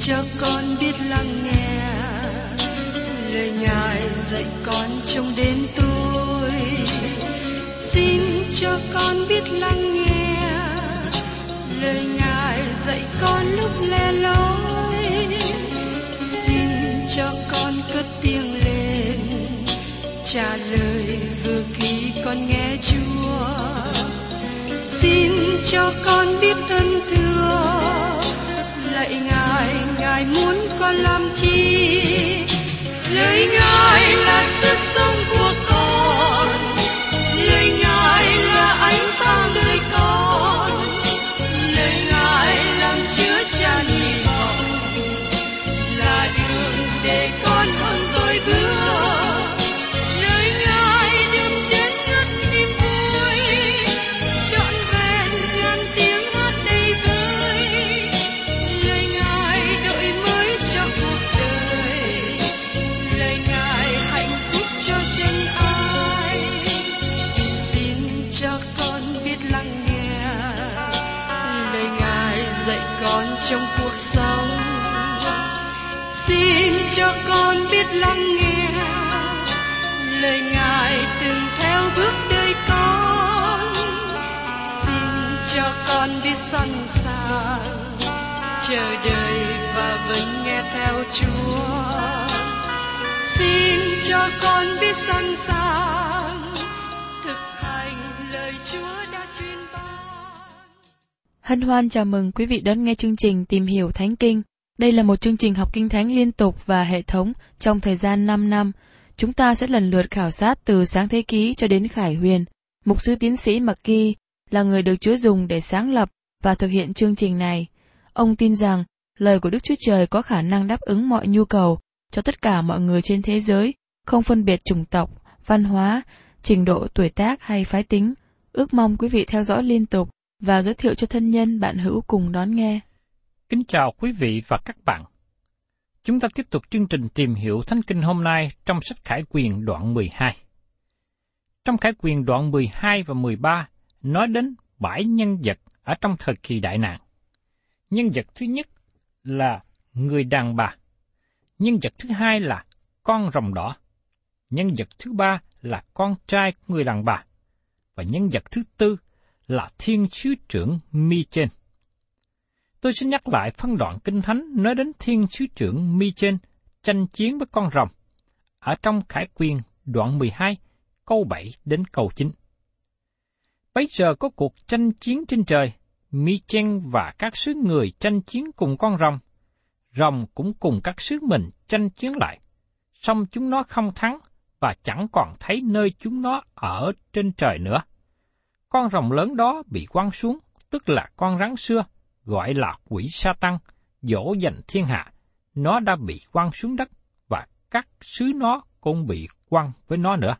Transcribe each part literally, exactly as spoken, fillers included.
cho con biết lắng nghe lời Ngài dạy con trong đêm tối. Xin cho con biết lắng nghe lời Ngài dạy con lúc lẻ loi. Xin cho con cất tiếng lên trả lời vừa khi con nghe Chúa. Xin cho con biết ơn thưa lạy Ngài, Ngài muốn con làm chi? Lời Ngài là sức sống của con, lời Ngài là ánh sáng đời con, lời Ngài làm chứa chan hy vọng, là đường để con không dối bước. Lời Ngài đêm chết ngất niềm vui, trọn vẹn ngàn tiếng hát đầy vơi. Lời Ngài đổi mới cho cuộc đời, lời Ngài hạnh phúc cho chân ai. Xin cho con biết lắng nghe lời Ngài dạy con trong cuộc sống. Xin cho con biết lắng nghe lời Ngài từng theo bước đời con. Xin cho con biết sẵn sàng chờ đợi và vâng nghe theo Chúa. Xin cho con biết sẵn sàng thực hành lời Chúa đã truyền ban. Hân hoan chào mừng quý vị đón nghe chương trình Tìm hiểu Thánh Kinh. Đây là một chương trình học Kinh Thánh liên tục và hệ thống trong thời gian năm năm. Chúng ta sẽ lần lượt khảo sát từ Sáng Thế Ký cho đến Khải Huyền. Mục sư tiến sĩ McGee là người được Chúa dùng để sáng lập và thực hiện chương trình này. Ông tin rằng lời của Đức Chúa Trời có khả năng đáp ứng mọi nhu cầu cho tất cả mọi người trên thế giới, không phân biệt chủng tộc, văn hóa, trình độ tuổi tác hay phái tính. Ước mong quý vị theo dõi liên tục và giới thiệu cho thân nhân bạn hữu cùng đón nghe. Kính chào quý vị và các bạn. Chúng ta tiếp tục chương trình Tìm hiểu Thánh Kinh hôm nay trong sách Khải Quyền đoạn mười hai. Trong Khải Quyền đoạn mười hai và mười ba nói đến bảy nhân vật ở trong thời kỳ đại nạn. Nhân vật thứ nhất là người đàn bà. Nhân vật thứ hai là con rồng đỏ. Nhân vật thứ ba là con trai của người đàn bà. Và nhân vật thứ tư là thiên sứ trưởng Mi-chên. Tôi xin nhắc lại phân đoạn Kinh Thánh nói đến thiên sứ trưởng Mi-chên tranh chiến với con rồng ở trong Khải Quyền đoạn mười hai, câu bảy đến câu chín. Bấy giờ có cuộc tranh chiến trên trời, Mi-chên và các sứ người tranh chiến cùng con rồng. Rồng cũng cùng các sứ mình tranh chiến lại, song chúng nó không thắng và chẳng còn thấy nơi chúng nó ở trên trời nữa. Con rồng lớn đó bị quăng xuống, tức là con rắn xưa, gọi là quỷ Sa-tăng, dỗ dành thiên hạ. Nó đã bị quăng xuống đất, và các sứ nó cũng bị quăng với nó nữa.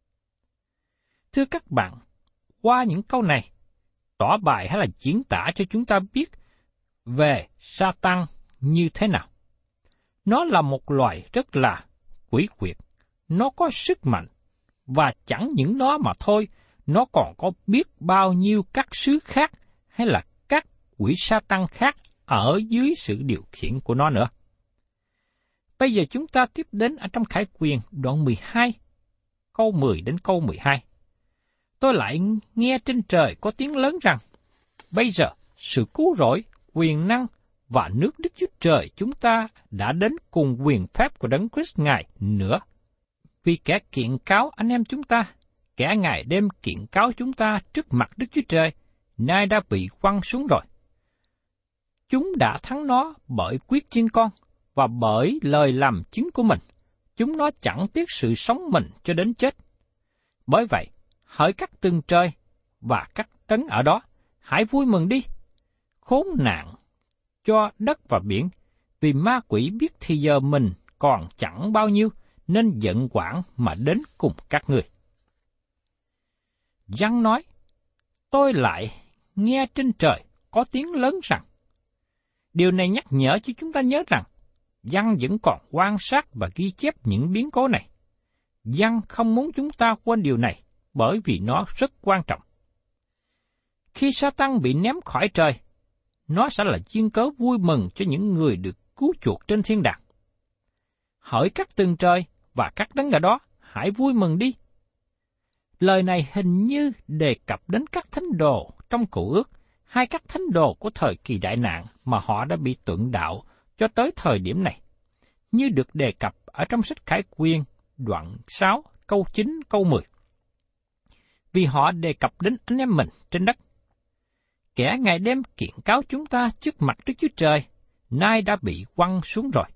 Thưa các bạn, qua những câu này, tỏ bài hay là diễn tả cho chúng ta biết về Sa-tăng như thế nào. Nó là một loài rất là quỷ quyệt, nó có sức mạnh, và chẳng những nó mà thôi, nó còn có biết bao nhiêu các sứ khác hay là các quỷ Sa-tăng khác ở dưới sự điều khiển của nó nữa. Bây giờ chúng ta tiếp đến ở trong Khải Quyền đoạn mười hai, câu mười đến câu mười hai. Tôi lại nghe trên trời có tiếng lớn rằng, bây giờ sự cứu rỗi, quyền năng và nước Đức Chúa Trời chúng ta đã đến cùng quyền phép của Đấng Christ Ngài nữa. Vì kẻ kiện cáo anh em chúng ta, kẻ ngày đêm kiện cáo chúng ta trước mặt Đức Chúa Trời, nay đã bị quăng xuống rồi. Chúng đã thắng nó bởi quyết chiên con, và bởi lời làm chứng của mình. Chúng nó chẳng tiếc sự sống mình cho đến chết. Bởi vậy, hỡi các tầng trời và các đấng ở đó, hãy vui mừng đi. Khốn nạn cho đất và biển, vì ma quỷ biết thì giờ mình còn chẳng bao nhiêu, nên giận quảng mà đến cùng các người. Giăng nói, tôi lại nghe trên trời có tiếng lớn rằng. Điều này nhắc nhở cho chúng ta nhớ rằng, Giăng vẫn còn quan sát và ghi chép những biến cố này. Giăng không muốn chúng ta quên điều này, bởi vì nó rất quan trọng. Khi Sa-tăng bị ném khỏi trời, nó sẽ là duyên cớ vui mừng cho những người được cứu chuộc trên thiên đàng. Hỡi các tầng trời và các đấng ở đó, hãy vui mừng đi. Lời này hình như đề cập đến các thánh đồ trong Cựu Ước, hay các thánh đồ của thời kỳ đại nạn mà họ đã bị tuận đạo cho tới thời điểm này, như được đề cập ở trong sách Khải Quyền, đoạn sáu, câu chín, câu mười. Vì họ đề cập đến anh em mình trên đất. Kẻ ngày đêm kiện cáo chúng ta trước mặt Đức Chúa Trời, nay đã bị quăng xuống rồi.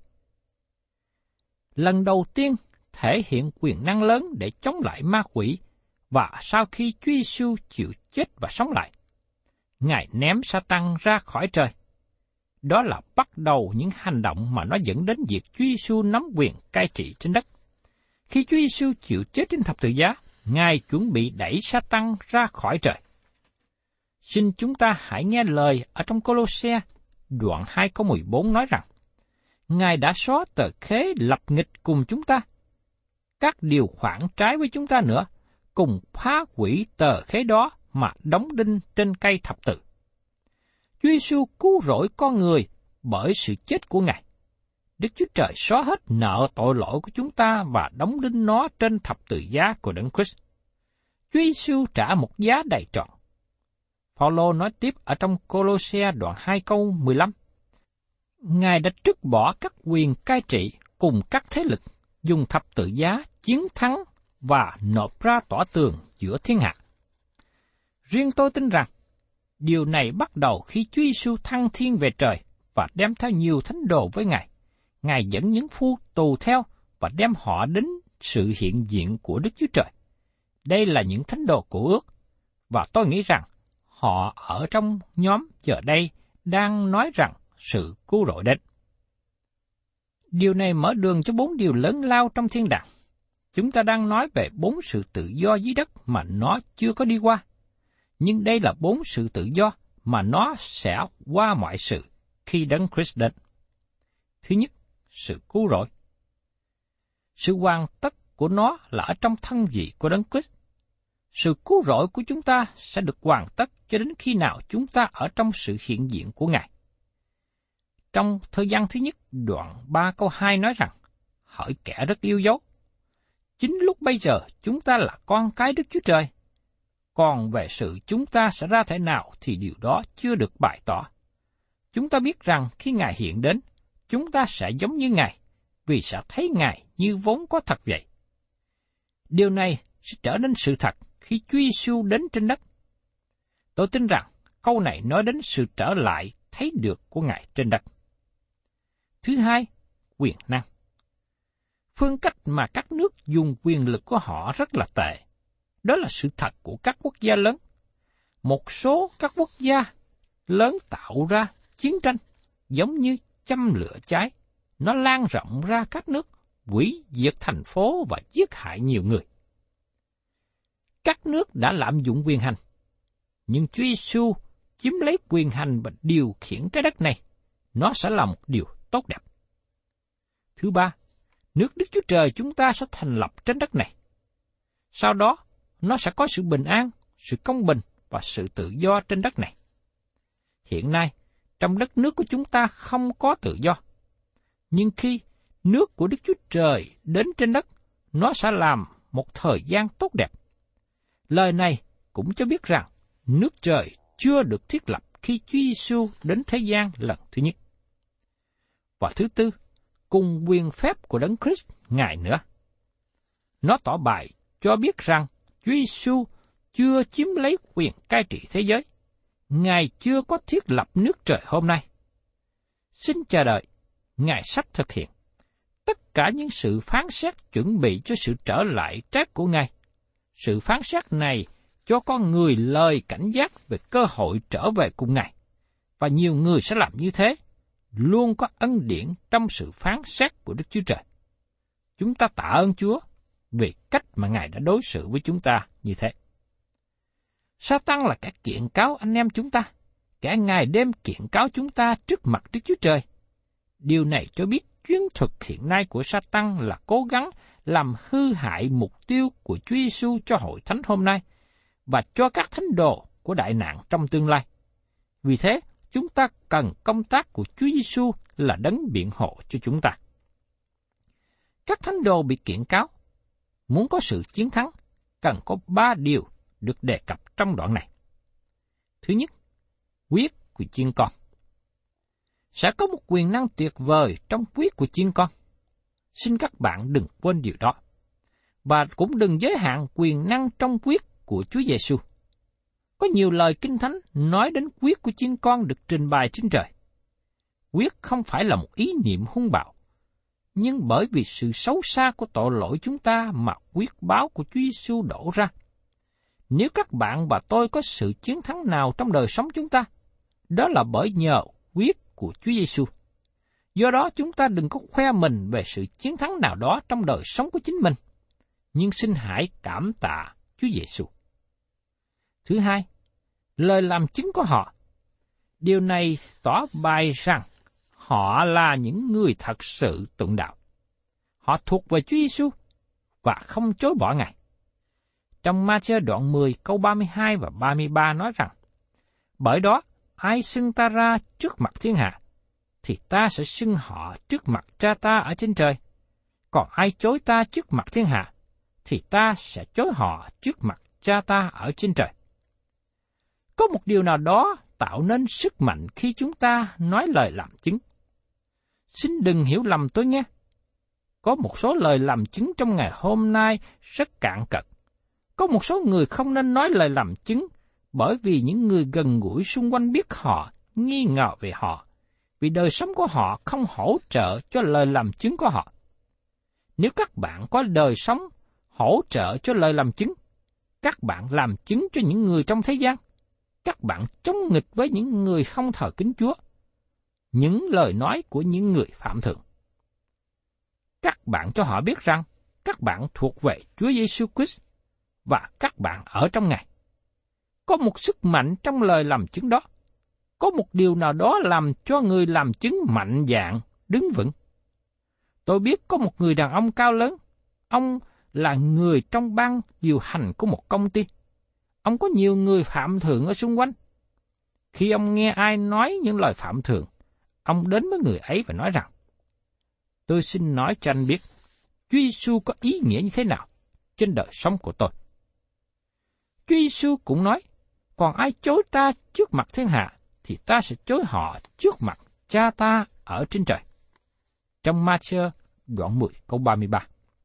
Lần đầu tiên thể hiện quyền năng lớn để chống lại ma quỷ, và sau khi Chúa Giêsu chịu chết và sống lại, Ngài ném Sa-tan ra khỏi trời. Đó là bắt đầu những hành động mà nó dẫn đến việc Chúa Giêsu nắm quyền cai trị trên đất. Khi Chúa Giêsu chịu chết trên thập tự giá, Ngài chuẩn bị đẩy Sa-tan ra khỏi trời. Xin chúng ta hãy nghe lời ở trong Cô-lô-se đoạn hai câu mười bốn nói rằng, Ngài đã xóa tờ khế lập nghịch cùng chúng ta, các điều khoản trái với chúng ta nữa, cùng phá hủy tờ khế đó mà đóng đinh trên cây thập tự. Chúa Giêsu cứu rỗi con người bởi sự chết của Ngài. Đức Chúa Trời xóa hết nợ tội lỗi của chúng ta và đóng đinh nó trên thập tự giá của Đấng Christ. Chúa Giêsu trả một giá đầy trọn. Phaolô nói tiếp ở trong Cô-lô-se đoạn hai câu mười lăm. Ngài đã trút bỏ các quyền cai trị cùng các thế lực, dùng thập tự giá chiến thắng và nộp ra tỏa tường giữa thiên hạ. Riêng tôi tin rằng, điều này bắt đầu khi Chúa Giêsu thăng thiên về trời và đem theo nhiều thánh đồ với Ngài. Ngài dẫn những phu tù theo và đem họ đến sự hiện diện của Đức Chúa Trời. Đây là những thánh đồ của ước, và tôi nghĩ rằng họ ở trong nhóm giờ đây đang nói rằng sự cứu rỗi đến. Điều này mở đường cho bốn điều lớn lao trong thiên đàng. Chúng ta đang nói về bốn sự tự do dưới đất mà nó chưa có đi qua. Nhưng đây là bốn sự tự do mà nó sẽ qua mọi sự khi Đấng Christ đến. Thứ nhất, sự cứu rỗi. Sự hoàn tất của nó là ở trong thân vị của Đấng Christ. Sự cứu rỗi của chúng ta sẽ được hoàn tất cho đến khi nào chúng ta ở trong sự hiện diện của Ngài. Trong thời gian thứ nhất, đoạn ba câu hai nói rằng, hỡi kẻ rất yêu dấu, chính lúc bây giờ chúng ta là con cái Đức Chúa Trời. Còn về sự chúng ta sẽ ra thể nào thì điều đó chưa được bày tỏ. Chúng ta biết rằng khi Ngài hiện đến, chúng ta sẽ giống như Ngài, vì sẽ thấy Ngài như vốn có thật vậy. Điều này sẽ trở nên sự thật khi Chúa Giêsu đến trên đất. Tôi tin rằng câu này nói đến sự trở lại thấy được của Ngài trên đất. Thứ hai, quyền năng. Phương cách mà các nước dùng quyền lực của họ rất là tệ. Đó là sự thật của các quốc gia lớn. Một số các quốc gia lớn tạo ra chiến tranh giống như châm lửa cháy. Nó lan rộng ra các nước, hủy diệt thành phố và giết hại nhiều người. Các nước đã lạm dụng quyền hành, nhưng Chúa Giêsu chiếm lấy quyền hành và điều khiển trái đất này. Nó sẽ là một điều tốt đẹp. Thứ ba, nước Đức Chúa Trời chúng ta sẽ thành lập trên đất này. Sau đó, nó sẽ có sự bình an, sự công bình và sự tự do trên đất này. Hiện nay, trong đất nước của chúng ta không có tự do. Nhưng khi nước của Đức Chúa Trời đến trên đất, nó sẽ làm một thời gian tốt đẹp. Lời này cũng cho biết rằng nước trời chưa được thiết lập khi Chúa Giêsu đến thế gian lần thứ nhất. Và thứ tư, cùng quyền phép của Đấng Christ Ngài nữa. Nó tỏ bày cho biết rằng Chúa Giêsu chưa chiếm lấy quyền cai trị thế giới. Ngài chưa có thiết lập nước trời hôm nay. Xin chờ đợi, Ngài sắp thực hiện tất cả những sự phán xét chuẩn bị cho sự trở lại trái của Ngài. Sự phán xét này cho con người lời cảnh giác về cơ hội trở về cùng Ngài. Và nhiều người sẽ làm như thế, luôn có ân điển trong sự phán xét của Đức Chúa Trời. Chúng ta tạ ơn Chúa về cách mà Ngài đã đối xử với chúng ta như thế. Sa-tan là kẻ kiện cáo anh em chúng ta, kẻ ngày đêm kiện cáo chúng ta trước mặt Đức Chúa Trời. Điều này cho biết chiến thuật hiện nay của Sa-tan là cố gắng làm hư hại mục tiêu của Chúa Giêsu cho hội thánh hôm nay và cho các thánh đồ của đại nạn trong tương lai. Vì thế, chúng ta cần công tác của Chúa Giêsu là đấng biện hộ cho chúng ta. Các thánh đồ bị kiện cáo, muốn có sự chiến thắng, cần có ba điều được đề cập trong đoạn này. Thứ nhất, huyết của chiên con. Sẽ có một quyền năng tuyệt vời trong huyết của chiên con. Xin các bạn đừng quên điều đó. Và cũng đừng giới hạn quyền năng trong huyết của Chúa Giêsu. Có nhiều lời Kinh Thánh nói đến huyết của chiên con được trình bày trên trời. Huyết không phải là một ý niệm hung bạo, nhưng bởi vì sự xấu xa của tội lỗi chúng ta mà huyết báo của Chúa Giêsu đổ ra. Nếu các bạn và tôi có sự chiến thắng nào trong đời sống chúng ta, đó là bởi nhờ huyết của Chúa Giêsu. Do đó chúng ta đừng có khoe mình về sự chiến thắng nào đó trong đời sống của chính mình, nhưng xin hãy cảm tạ Chúa Giêsu. Thứ hai, lời làm chứng của họ. Điều này tỏ bày rằng họ là những người thật sự tụng đạo. Họ thuộc về Chúa Giêsu và không chối bỏ Ngài. Trong Ma-thi-ơ đoạn mười câu ba mươi hai và ba mươi ba nói rằng, bởi đó ai xưng ta ra trước mặt thiên hạ, thì ta sẽ xưng họ trước mặt Cha ta ở trên trời. Còn ai chối ta trước mặt thiên hạ, thì ta sẽ chối họ trước mặt Cha ta ở trên trời. Có một điều nào đó tạo nên sức mạnh khi chúng ta nói lời làm chứng. Xin đừng hiểu lầm tôi nghe. Có một số lời làm chứng trong ngày hôm nay rất cạn cật. Có một số người không nên nói lời làm chứng, bởi vì những người gần gũi xung quanh biết họ, nghi ngờ về họ, vì đời sống của họ không hỗ trợ cho lời làm chứng của họ. Nếu các bạn có đời sống hỗ trợ cho lời làm chứng, các bạn làm chứng cho những người trong thế gian, các bạn chống nghịch với những người không thờ kính Chúa, những lời nói của những người phạm thượng. Các bạn cho họ biết rằng các bạn thuộc về Chúa Giêsu Christ và các bạn ở trong Ngài. Có một sức mạnh trong lời làm chứng đó. Có một điều nào đó làm cho người làm chứng mạnh dạn, đứng vững. Tôi biết có một người đàn ông cao lớn. Ông là người trong ban điều hành của một công ty. Ông có nhiều người phạm thượng ở xung quanh. Khi ông nghe ai nói những lời phạm thượng, ông đến với người ấy và nói rằng, tôi xin nói cho anh biết, Chúa Giêsu có ý nghĩa như thế nào trên đời sống của tôi. Chúa Giêsu cũng nói, còn ai chối ta trước mặt thiên hạ, thì ta sẽ chối họ trước mặt Cha ta ở trên trời. Trong Ma-thi-ơ đoạn mười câu ba mươi ba.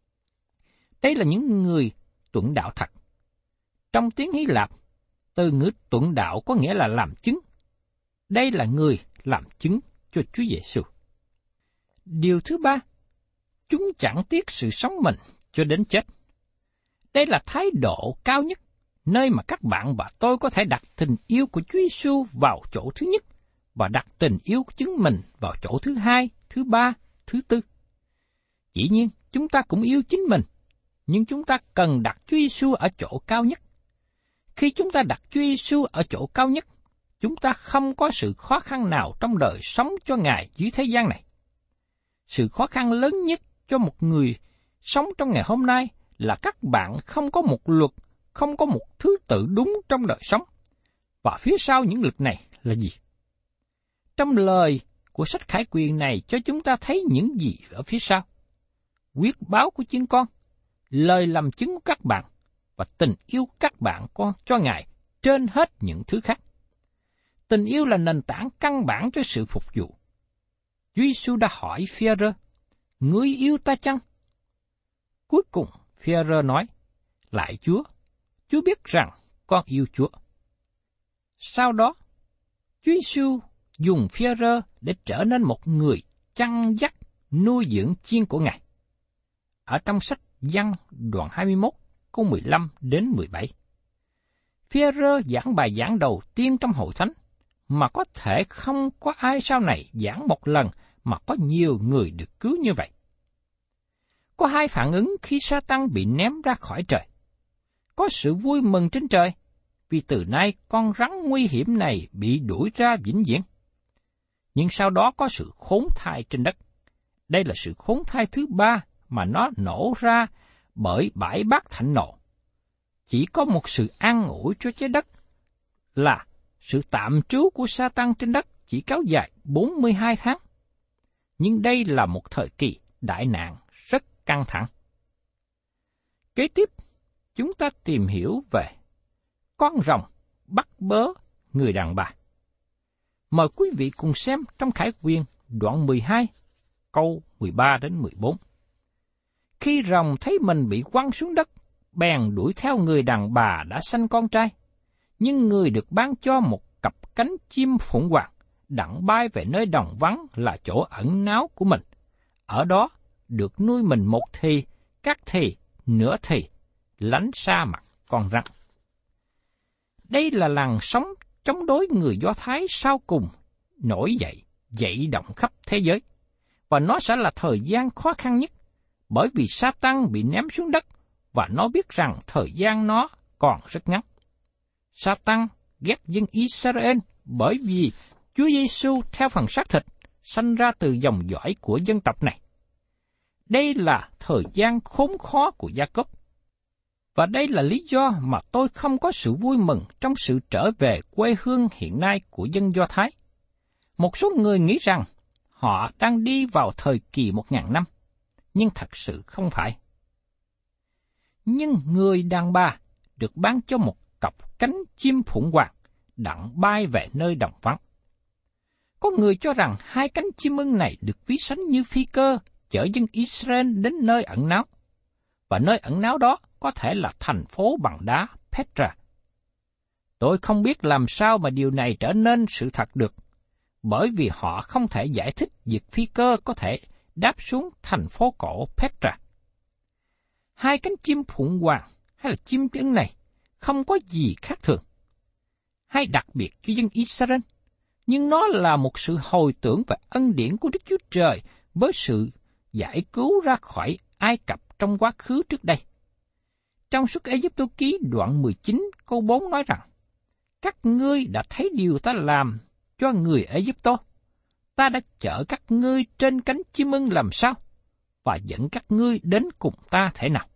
Đây là những người tuẫn đạo thật. Trong tiếng Hy Lạp, từ ngữ tuẫn đạo có nghĩa là làm chứng. Đây là người làm chứng cho Chúa Giêsu. Điều thứ ba, chúng chẳng tiếc sự sống mình cho đến chết. Đây là thái độ cao nhất, nơi mà các bạn và tôi có thể đặt tình yêu của Chúa Giêsu vào chỗ thứ nhất và đặt tình yêu của chính mình vào chỗ thứ hai, thứ ba, thứ tư. Dĩ nhiên, chúng ta cũng yêu chính mình, nhưng chúng ta cần đặt Chúa Giêsu ở chỗ cao nhất. Khi chúng ta đặt Chúa Giêsu ở chỗ cao nhất, chúng ta không có sự khó khăn nào trong đời sống cho Ngài dưới thế gian này. Sự khó khăn lớn nhất cho một người sống trong ngày hôm nay là các bạn không có một luật, không có một thứ tự đúng trong đời sống. Và phía sau những luật này là gì? Trong lời của sách Khải Quyền này cho chúng ta thấy những gì ở phía sau. Quyết báo của chiên con, lời làm chứng của các bạn và tình yêu các bạn con cho Ngài trên hết những thứ khác. Tình yêu là nền tảng căn bản cho sự phục vụ. Chúa Giêsu đã hỏi Phi-e-rơ, ngươi yêu ta chăng? Cuối cùng Phi-e-rơ nói, lại Chúa, Chúa biết rằng con yêu Chúa. Sau đó, Chúa Giêsu dùng Phi-e-rơ để trở nên một người chăn dắt nuôi dưỡng chiên của Ngài. Ở trong sách Giăng đoạn hai mươi mốt, câu mười lăm đến mười bảy. Phi-e-rơ giảng bài giảng đầu tiên trong hội thánh, mà có thể không có ai sau này giảng một lần mà có nhiều người được cứu như vậy. Có hai phản ứng khi Sa-tăng bị ném ra khỏi trời. Có sự vui mừng trên trời, vì từ nay con rắn nguy hiểm này bị đuổi ra vĩnh viễn. Nhưng sau đó có sự khốn thai trên đất. Đây là sự khốn thai thứ ba mà nó nổ ra bởi bãi bát thạnh nộ. Chỉ có một sự an ủi cho trái đất là sự tạm trú của Sa-tăng trên đất chỉ kéo dài bốn mươi hai tháng. Nhưng đây là một thời kỳ đại nạn rất căng thẳng. Kế tiếp, chúng ta tìm hiểu về con rồng bắt bớ người đàn bà. Mời quý vị cùng xem trong Khải Huyền đoạn mười hai, câu mười ba đến mười bốn. Khi rồng thấy mình bị quăng xuống đất, bèn đuổi theo người đàn bà đã sanh con trai. Nhưng người được ban cho một cặp cánh chim phụng hoàng, đặng bay về nơi đồng vắng là chỗ ẩn náu của mình. Ở đó được nuôi mình một thì, các thì, nửa thì, lánh xa mặt con rắn. Đây là làn sóng chống đối người Do Thái sau cùng nổi dậy, dậy động khắp thế giới. Và nó sẽ là thời gian khó khăn nhất, bởi vì Sa-tan bị ném xuống đất, và nó biết rằng thời gian nó còn rất ngắn. Sa-tan ghét dân Israel bởi vì Chúa Giêsu theo phần xác thịt sanh ra từ dòng dõi của dân tộc này. Đây là thời gian khốn khó của Gia-cốp. Và đây là lý do mà tôi không có sự vui mừng trong sự trở về quê hương hiện nay của dân Do Thái. Một số người nghĩ rằng họ đang đi vào thời kỳ một ngàn năm, nhưng thật sự không phải. Nhưng người đàn bà được ban cho một cặp cánh chim phụng hoàng, đặng bay về nơi đồng vắng. Có người cho rằng hai cánh chim ưng này được ví sánh như phi cơ chở dân Israel đến nơi ẩn náu, và nơi ẩn náu đó có thể là thành phố bằng đá Petra. Tôi không biết làm sao mà điều này trở nên sự thật được, bởi vì họ không thể giải thích việc phi cơ có thể đáp xuống thành phố cổ Petra. Hai cánh chim phụng hoàng hay là chim ưng này không có gì khác thường hay đặc biệt cho dân Israel, nhưng nó là một sự hồi tưởng về ân điển của Đức Chúa Trời với sự giải cứu ra khỏi Ai Cập trong quá khứ trước đây. Trong Xuất Ê-díp-tô ký đoạn mười chín câu bốn nói rằng, các ngươi đã thấy điều ta làm cho người Ê-díp-tô. Ta đã chở các ngươi trên cánh chim ưng làm sao, và dẫn các ngươi đến cùng ta thế nào.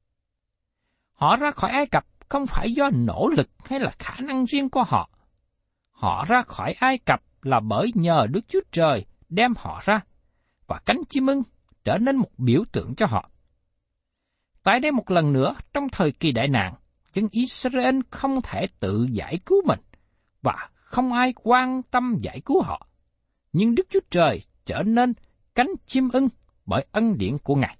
Họ ra khỏi Ai Cập không phải do nỗ lực hay là khả năng riêng của họ. Họ ra khỏi Ai Cập là bởi nhờ Đức Chúa Trời đem họ ra, và cánh chim ưng trở nên một biểu tượng cho họ. Tại đây một lần nữa, trong thời kỳ đại nạn, dân Israel không thể tự giải cứu mình, và không ai quan tâm giải cứu họ. Nhưng Đức Chúa Trời trở nên cánh chim ưng bởi ân điển của Ngài.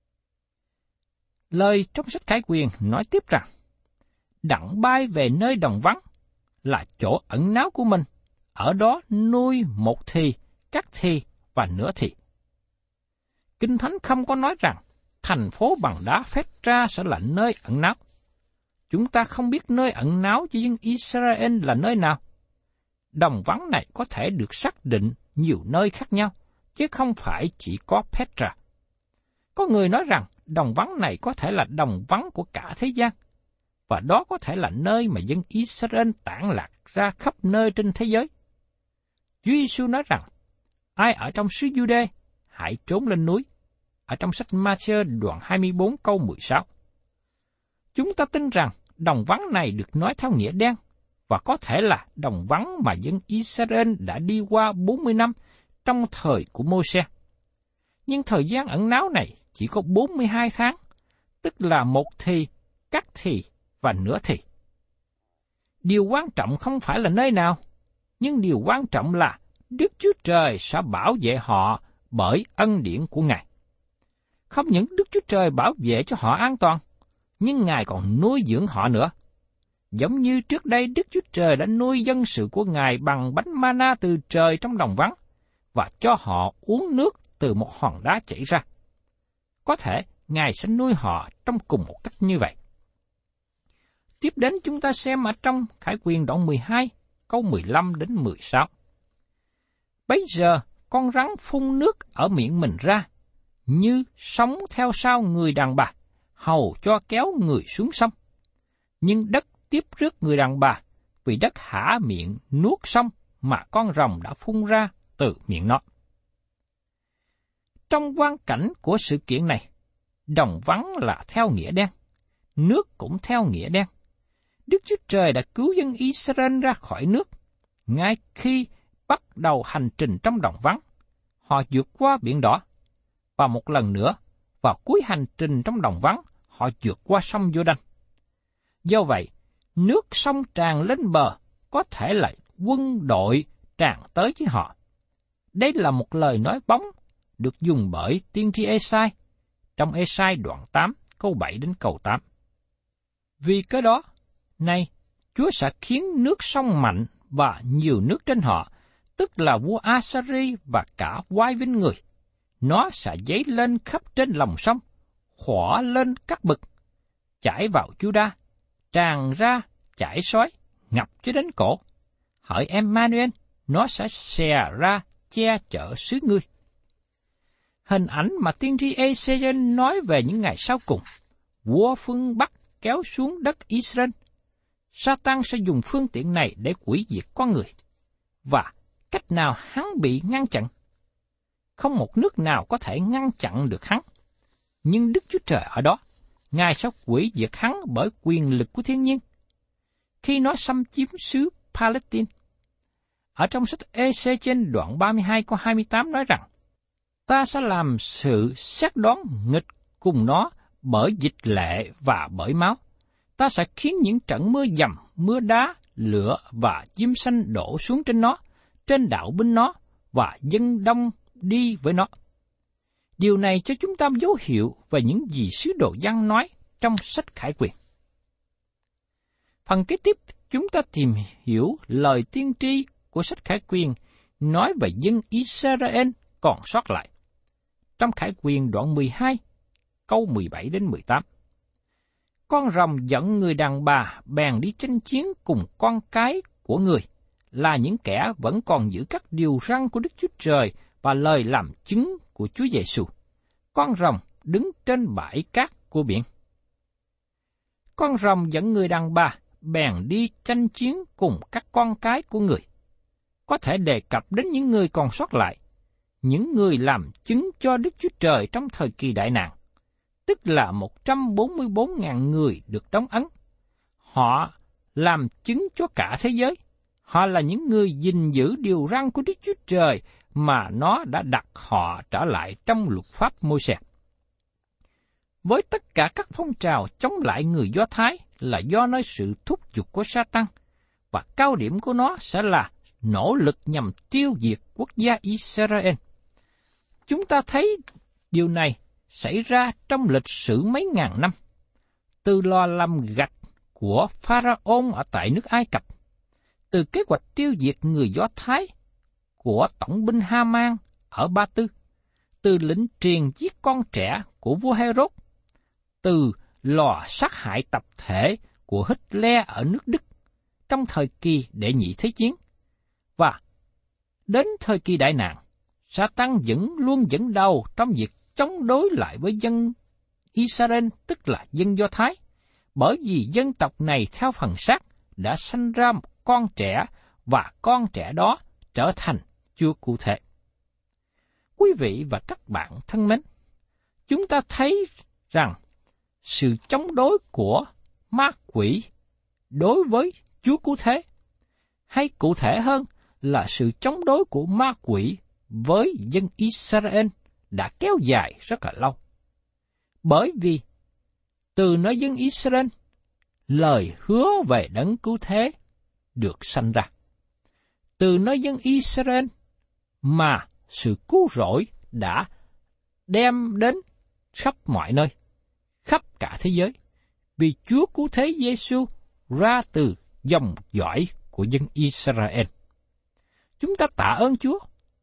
Lời trong sách Khải Huyền nói tiếp rằng, đặng bay về nơi đồng vắng là chỗ ẩn náu của mình, ở đó nuôi một thì, các thì và nửa thì. Kinh Thánh không có nói rằng thành phố bằng đá Petra sẽ là nơi ẩn náu. Chúng ta không biết nơi ẩn náu cho dân Israel là nơi nào. Đồng vắng này có thể được xác định nhiều nơi khác nhau, chứ không phải chỉ có Petra. Có người nói rằng đồng vắng này có thể là đồng vắng của cả thế gian, và đó có thể là nơi mà dân Israel tản lạc ra khắp nơi trên thế giới. Chúa Giêsu nói rằng, ai ở trong xứ Giu-đê, hãy trốn lên núi, ở trong sách Ma-thi-ơ đoạn hai mươi bốn câu mười sáu. Chúng ta tin rằng đồng vắng này được nói theo nghĩa đen, và có thể là đồng vắng mà dân Israel đã đi qua bốn mươi năm trong thời của Mô-se. Nhưng thời gian ẩn náu này chỉ có bốn mươi hai tháng, tức là một thì, các thì và nửa thì. Điều quan trọng không phải là nơi nào, nhưng điều quan trọng là Đức Chúa Trời sẽ bảo vệ họ bởi ân điển của Ngài. Không những Đức Chúa Trời bảo vệ cho họ an toàn, nhưng Ngài còn nuôi dưỡng họ nữa. Giống như trước đây Đức Chúa Trời đã nuôi dân sự của Ngài bằng bánh ma-na từ trời trong đồng vắng, và cho họ uống nước từ một hòn đá chảy ra. Có thể Ngài sẽ nuôi họ trong cùng một cách như vậy. Tiếp đến chúng ta xem ở trong Khải Huyền đoạn mười hai, câu mười lăm đến mười sáu. Bấy giờ con rắn phun nước ở miệng mình ra, như sóng theo sau người đàn bà, hầu cho kéo người xuống sông. Nhưng đất tiếp rước người đàn bà, vì đất hả miệng nuốt sông mà con rồng đã phun ra từ miệng nó. Trong quan cảnh của sự kiện này, đồng vắng là theo nghĩa đen, nước cũng theo nghĩa đen. Đức Chúa Trời đã cứu dân Israel ra khỏi nước, ngay khi bắt đầu hành trình trong đồng vắng, họ vượt qua biển đỏ. Và một lần nữa, vào cuối hành trình trong đồng vắng, họ vượt qua sông Giô-đanh. Do vậy, nước sông tràn lên bờ, có thể là quân đội tràn tới với họ. Đây là một lời nói bóng được dùng bởi tiên tri Ê-sai trong Ê-sai đoạn tám, câu bảy đến câu tám. Vì cái đó, nay, Chúa sẽ khiến nước sông mạnh và nhiều nước trên họ, tức là vua Asari và cả quai vinh người. Nó sẽ dấy lên khắp trên lòng sông, khỏa lên các bực, chảy vào Juda, tràn ra chảy xói, ngập cho đến cổ. Hỡi Emmanuel, nó sẽ xè ra che chở xứ ngươi. Hình ảnh mà tiên tri Ê-xê-giên nói về những ngày sau cùng, vua phương Bắc kéo xuống đất Israel. Sa-tan sẽ dùng phương tiện này để hủy diệt con người. Và cách nào hắn bị ngăn chặn? Không một nước nào có thể ngăn chặn được hắn. Nhưng Đức Chúa Trời ở đó, Ngài sẽ hủy diệt hắn bởi quyền lực của thiên nhiên. Khi nó xâm chiếm xứ Palestine, ở trong sách Ê-xê-trên đoạn ba mươi hai câu hai mươi tám nói rằng, ta sẽ làm sự xét đoán nghịch cùng nó bởi dịch lệ và bởi máu. Ta sẽ khiến những trận mưa dầm, mưa đá, lửa và diêm xanh đổ xuống trên nó, trên đạo binh nó, và dân đông đi với nó. Điều này cho chúng ta dấu hiệu về những gì sứ đồ Giăng nói trong sách Khải Quyền. Phần kế tiếp, chúng ta tìm hiểu lời tiên tri của sách Khải Quyền nói về dân Israel còn sót lại. Trong Khải Quyền đoạn mười hai, câu mười bảy đến mười tám. Con rồng dẫn người đàn bà bèn đi tranh chiến cùng con cái của người, là những kẻ vẫn còn giữ các điều răn của Đức Chúa Trời và lời làm chứng của Chúa Giêsu. Con rồng đứng trên bãi cát của biển. Con rồng dẫn người đàn bà bèn đi tranh chiến cùng các con cái của người. Có thể đề cập đến những người còn sót lại, những người làm chứng cho Đức Chúa Trời trong thời kỳ đại nạn, tức là một trăm bốn mươi bốn nghìn người được đóng ấn. Họ làm chứng cho cả thế giới. Họ là những người gìn giữ điều răn của Đức Chúa Trời mà nó đã đặt họ trở lại trong luật pháp Môi-se. Với tất cả các phong trào chống lại người Do Thái là do nơi sự thúc giục của Sa-tan, và cao điểm của nó sẽ là nỗ lực nhằm tiêu diệt quốc gia Israel. Chúng ta thấy điều này xảy ra trong lịch sử mấy ngàn năm, từ lò làm gạch của Pharaoh ở tại nước Ai Cập, từ kế hoạch tiêu diệt người Do Thái của tổng binh Ha-man ở Ba Tư, từ lệnh truyền giết con trẻ của vua Hê-rốt, từ lò sát hại tập thể của Hitler ở nước Đức trong thời kỳ đệ nhị thế chiến, và đến thời kỳ đại nạn, Sa-tan vẫn luôn dẫn đầu trong việc chống đối lại với dân Israel, tức là dân Do Thái, bởi vì dân tộc này theo phần xác đã sanh ra một con trẻ, và con trẻ đó trở thành Chúa Cứu Thế. Quý vị và các bạn thân mến, chúng ta thấy rằng sự chống đối của ma quỷ đối với Chúa Cứu Thế, hay cụ thể hơn là sự chống đối của ma quỷ với dân Israel đã kéo dài rất là lâu. Bởi vì từ nơi dân Israel, lời hứa về đấng cứu thế được sanh ra. Từ nơi dân Israel mà sự cứu rỗi đã đem đến khắp mọi nơi, khắp cả thế giới, vì Chúa Cứu Thế Giêsu ra từ dòng dõi của dân Israel. Chúng ta tạ ơn Chúa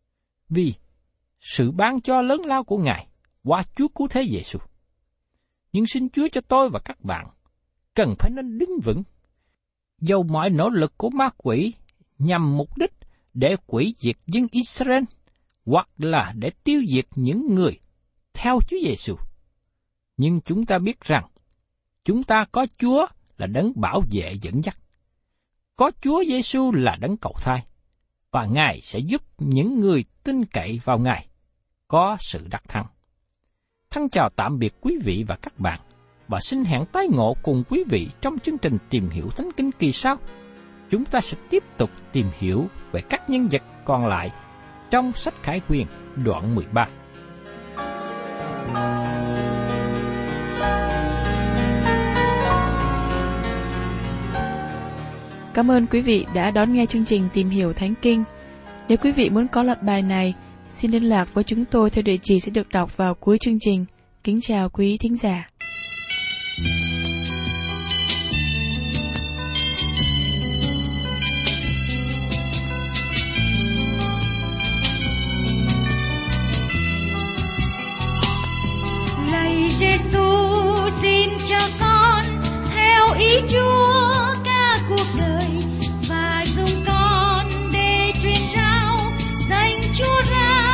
vì sự ban cho lớn lao của Ngài qua Chúa Cứu Thế Giêsu. Nhưng xin Chúa cho tôi và các bạn cần phải nên đứng vững, dầu mọi nỗ lực của ma quỷ nhằm mục đích để hủy diệt dân Israel hoặc là để tiêu diệt những người theo Chúa Giêsu. Nhưng chúng ta biết rằng chúng ta có Chúa là đấng bảo vệ dẫn dắt, có Chúa Giêsu là đấng cầu thay, và Ngài sẽ giúp những người tin cậy vào Ngài có sự đắc thắng. Thân chào tạm biệt quý vị và các bạn, và xin hẹn tái ngộ cùng quý vị trong chương trình Tìm Hiểu Thánh Kinh kỳ sau. chúng ta sẽ tiếp tục tìm hiểu về các nhân vật còn lại trong sách Khải Huyền đoạn mười ba. Cảm ơn quý vị đã đón nghe chương trình Tìm Hiểu Thánh Kinh. Nếu quý vị muốn có loạt bài này, xin liên lạc với chúng tôi theo địa chỉ sẽ được đọc vào cuối chương trình. Kính chào quý thính giả. Lạy Giêsu, xin cho con theo ý Chúa cả cuộc đời và dùng con để truyền rao danh Chúa ra.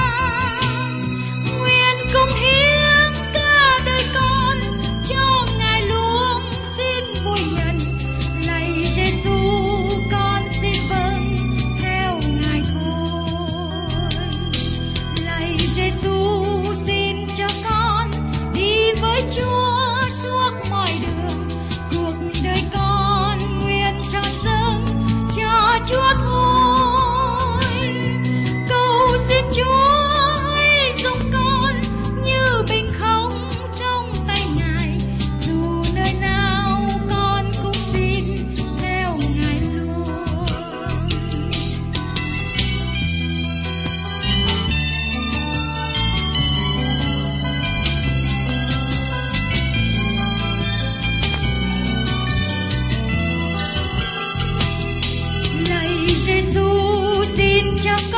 Nguyện cống hiến cả đời con cho Ngài luôn xin vui nhận. Lạy Giêsu, con xin vâng theo Ngài thôi. Lạy Giêsu, xin cho con đi với Chúa suốt mọi đường, cuộc đời con nguyện trọn dâng cho Chúa thôi. Cầu xin Chúa hãy dùng con như bình không trong tay Ngài, dù nơi nào con cũng xin theo Ngài luôn. Lạy Giêsu, xin cho